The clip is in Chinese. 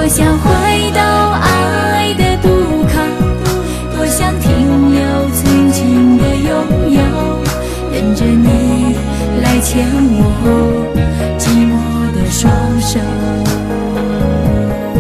多想回到爱的渡口，多想停留曾经的拥有，等着你来牵我寂寞的双手。